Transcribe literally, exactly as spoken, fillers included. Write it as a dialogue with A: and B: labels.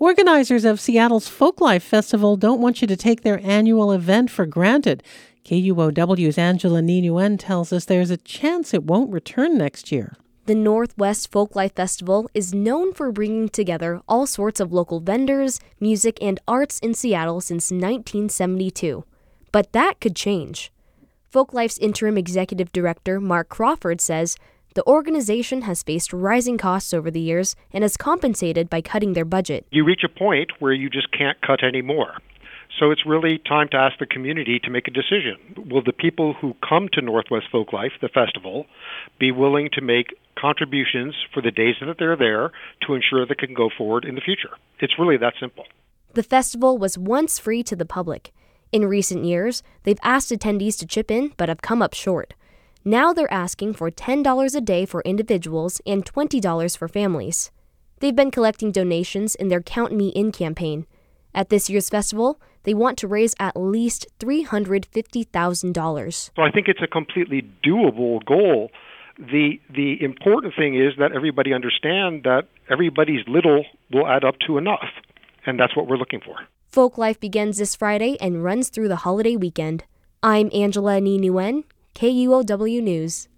A: Organizers of Seattle's Folklife Festival don't want you to take their annual event for granted. K U O W's Angela Nguyen tells us there's a chance it won't return next year.
B: The Northwest Folklife Festival is known for bringing together all sorts of local vendors, music, and arts in Seattle since nineteen seventy-two. But that could change. Folklife's interim executive director, Mark Crawford, says the organization has faced rising costs over the years and has compensated by cutting their budget.
C: You reach a point where you just can't cut anymore. So it's really time to ask the community to make a decision. Will the people who come to Northwest Folklife, the festival, be willing to make contributions for the days that they're there to ensure they can go forward in the future? It's really that simple.
B: The festival was once free to the public. In recent years, they've asked attendees to chip in but have come up short. Now they're asking for ten dollars a day for individuals and twenty dollars for families. They've been collecting donations in their Count Me In campaign. At this year's festival, they want to raise at least three hundred fifty thousand dollars.
C: So I think it's a completely doable goal. The the important thing is that everybody understand that everybody's little will add up to enough, and that's what we're looking for.
B: Folklife begins this Friday and runs through the holiday weekend. I'm Angela Nguyen, K U O W News.